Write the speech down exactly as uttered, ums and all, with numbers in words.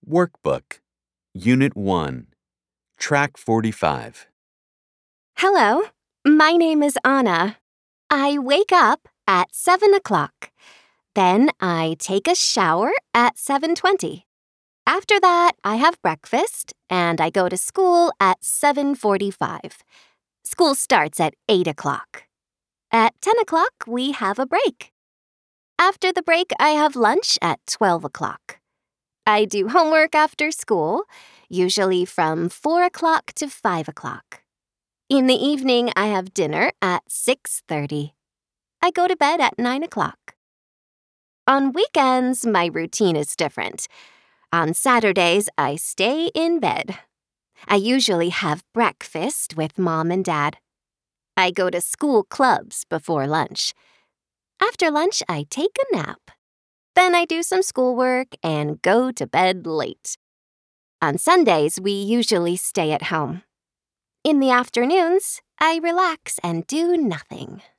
Workbook, Unit one, Track forty-five. Hello, my name is Anna. I wake up at seven o'clock. Then I take a shower at seven twenty. After that, I have breakfast and I go to school at seven forty-five. School starts at eight o'clock. At ten o'clock, we have a break. After the break, I have lunch at twelve o'clock. I do homework after school, usually from four o'clock to five o'clock. In the evening, I have dinner at six thirty. I go to bed at nine o'clock. On weekends, my routine is different. On Saturdays, I stay in bed. I usually have breakfast with Mom and Dad. I go to school clubs before lunch. After lunch, I take a nap. Then I do some schoolwork and go to bed late. On Sundays, we usually stay at home. In the afternoons, I relax and do nothing.